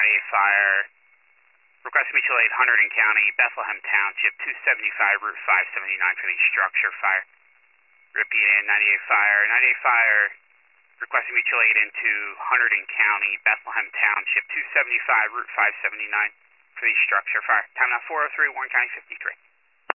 fire. Request mutual aid, Hunterdon County, Bethlehem Township, 275 Route 579 for the structure fire. Repeat, 98 fire. 98 fire. Requesting mutual aid into Hunterdon County, Bethlehem Township, 275 Route 579 for the structure fire. Time now 403, Warren County 53.